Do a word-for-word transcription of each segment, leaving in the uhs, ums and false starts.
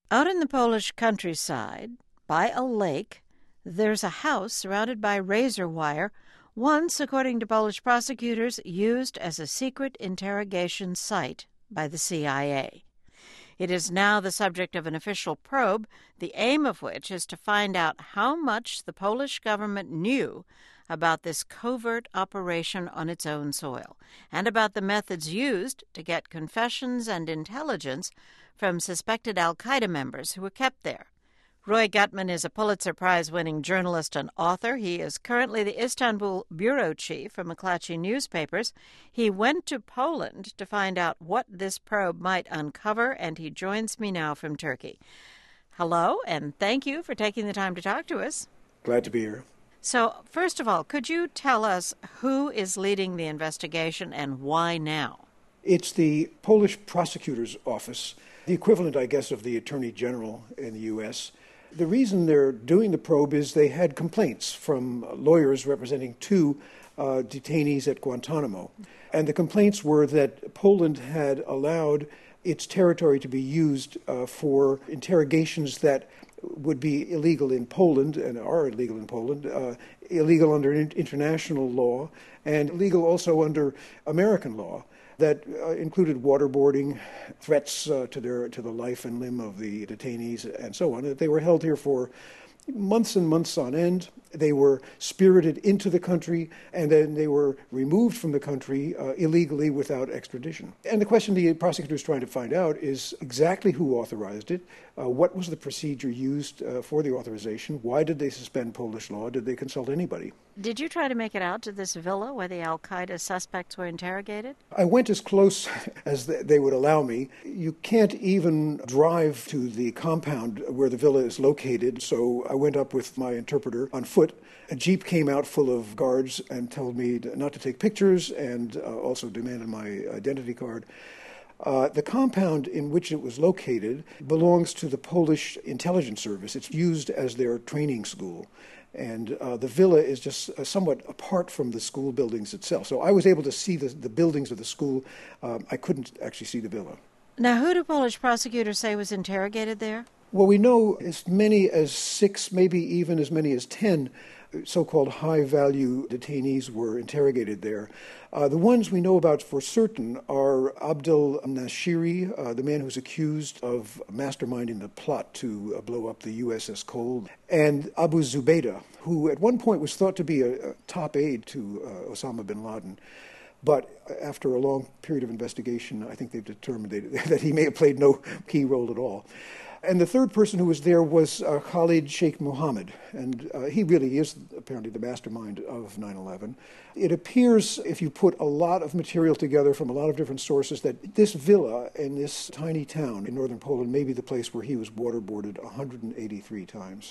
Out in the Polish countryside, by a lake, there's a house surrounded by razor wire, once, according to Polish prosecutors, used as a secret interrogation site by the C I A. It is now the subject of an official probe, the aim of which is to find out how much the Polish government knew about this covert operation on its own soil, and about the methods used to get confessions and intelligence from suspected al-Qaeda members who were kept there. Roy Gutman is a Pulitzer Prize-winning journalist and author. He is currently the Istanbul bureau chief for McClatchy Newspapers. He went to Poland to find out what this probe might uncover, and he joins me now from Turkey. Hello, and thank you for taking the time to talk to us. Glad to be here. So, first of all, could you tell us who is leading the investigation and why now? It's the Polish prosecutor's office, the equivalent, I guess, of the Attorney General in the U S The reason they're doing the probe is they had complaints from lawyers representing two uh, detainees at Guantanamo. And the complaints were that Poland had allowed its territory to be used uh, for interrogations that would be illegal in Poland and are illegal in Poland, uh, illegal under international law, and illegal also under American law. That uh, included waterboarding, threats uh, to their to the life and limb of the detainees, and so on. That they were held here for months and months on end. They were spirited into the country, and then they were removed from the country uh, illegally without extradition. And the question the prosecutor is trying to find out is exactly who authorized it, uh, what was the procedure used uh, for the authorization, why did they suspend Polish law, did they consult anybody? Did you try to make it out to this villa where the al-Qaeda suspects were interrogated? I went as close as they would allow me. You can't even drive to the compound where the villa is located, so I went up with my interpreter on foot. A jeep came out full of guards and told me not to take pictures and uh, also demanded my identity card. Uh, the compound in which it was located belongs to the Polish intelligence service. It's used as their training school. And uh, the villa is just uh, somewhat apart from the school buildings itself. So I was able to see the, the buildings of the school. Um, I couldn't actually see the villa. Now, who do Polish prosecutors say was interrogated there? Well, we know as many as six, maybe even as many as ten so-called high-value detainees were interrogated there. Uh, the ones we know about for certain are Abdel Nashiri, uh, the man who's accused of masterminding the plot to uh, blow up the U S S Cole, and Abu Zubaydah, who at one point was thought to be a, a top aide to uh, Osama bin Laden. But after a long period of investigation, I think they've determined they, that he may have played no key role at all. And the third person who was there was uh, Khalid Sheikh Mohammed, and uh, he really is apparently the mastermind of nine eleven. It appears, if you put a lot of material together from a lot of different sources, that this villa in this tiny town in northern Poland may be the place where he was waterboarded one hundred eighty-three times.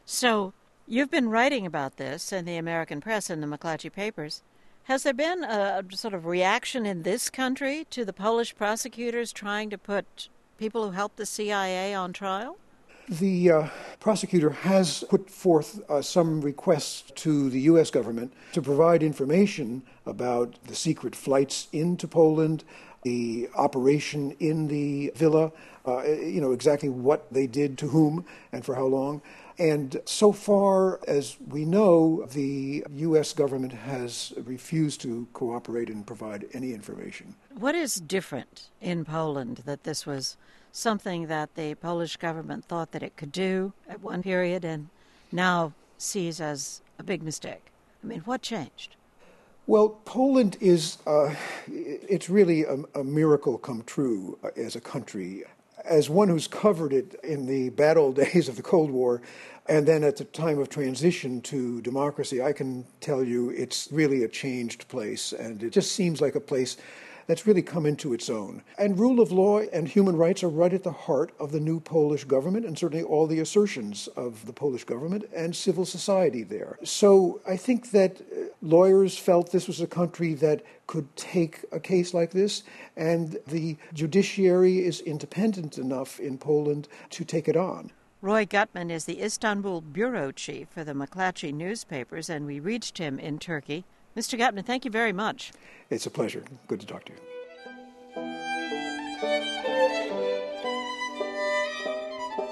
So you've been writing about this in the American press and the McClatchy papers. Has there been a sort of reaction in this country to the Polish prosecutors trying to put people who helped the C I A on trial? The uh, prosecutor has put forth uh, some requests to the U S government to provide information about the secret flights into Poland, the operation in the villa, uh, you know, exactly what they did to whom and for how long. And so far as we know, the U S government has refused to cooperate and provide any information. What is different in Poland that this was something that the Polish government thought that it could do at one period and now sees as a big mistake? I mean, what changed? Well, Poland is, uh, it's really a, a miracle come true as a country. As one who's covered it in the bad old days of the Cold War, and then at the time of transition to democracy, I can tell you it's really a changed place, and it just seems like a place that's really come into its own. And rule of law and human rights are right at the heart of the new Polish government, and certainly all the assertions of the Polish government and civil society there. So I think that lawyers felt this was a country that could take a case like this, and the judiciary is independent enough in Poland to take it on. Roy Gutman is the Istanbul bureau chief for the McClatchy Newspapers, and we reached him in Turkey. Mister Gutman, thank you very much. It's a pleasure. Good to talk to you.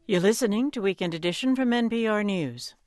You're listening to Weekend Edition from N P R News.